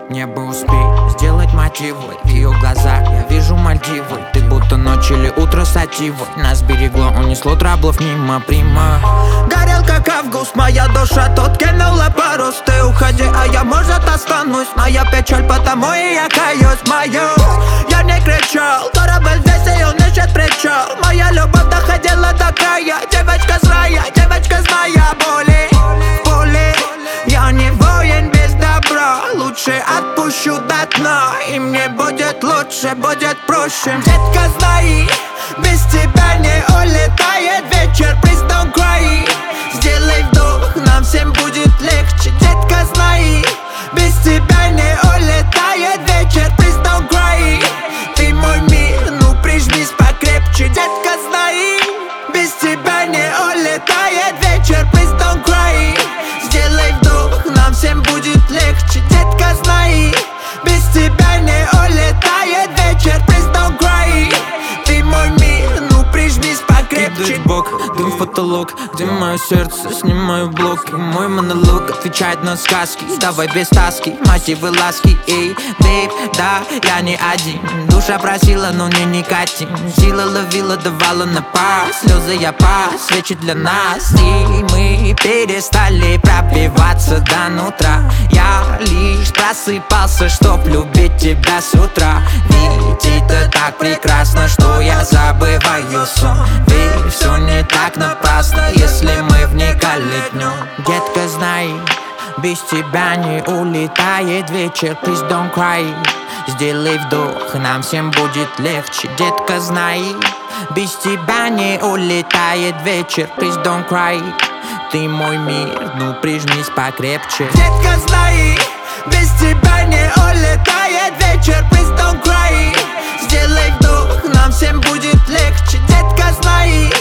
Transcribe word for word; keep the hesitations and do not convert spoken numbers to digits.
Мне бы успеть сделать мотивы. В ее глазах я вижу Мальдивы. Ты будто ночь или утро сативы. Нас берегло, унесло траблов мимо прима. Горел как август, моя душа тут кинула парус. Ты уходи, а я, может, останусь. Моя печаль, потому и я каюсь, мою. Я не кричал, корабль здесь и он ищет причал. Моя любовь доходила до края. Девочка с рая, девочка зная боли. Боли, я не воин без добра. Лучше отпущу до дна, и мне будет лучше, будет проще. Детка, знай, без тебя не улетает вечер. Please don't cry. Сделай вдох, нам всем будет легче. Детка, знай, без тебя не улетает вечер. Please don't cry. Ты мой мир, ну прижмись покрепче. Детка, знай, без тебя не улетает вечер. Please don't cry. Сделай вдох, нам всем будет легче. Детка, знай, без тебя не улетает вечер. Please don't cry. Ты мой мир, ну прижмись покрепче. Кидаю в бок, дым в потолок, где мое сердце, снимаю блок. И мой монолог отвечает на сказки. Давай без таски, мотивы ласки. Эй, бейб, да, я не один. Душа просила, но не никотин. Сила ловила, давала на пас. Слезы я пас, свечи для нас. И мы перестали пробиваться до нутра. Я лишь просыпался, чтоб любить тебя с утра. Ведь это так прекрасно, что я забываю сон. Ведь все не так напрасно, если мы вникали днем. Детка, знай, без тебя не улетает вечер. Please don't cry. Сделай вдох, нам всем будет легче. Детка, знай, без тебя не улетает вечер. Please don't cry. Ты мой мир, ну прижмись покрепче. Детка, знай, без тебя не улетает вечер. Please don't cry. Сделай вдох, нам всем будет легче. Детка, знай,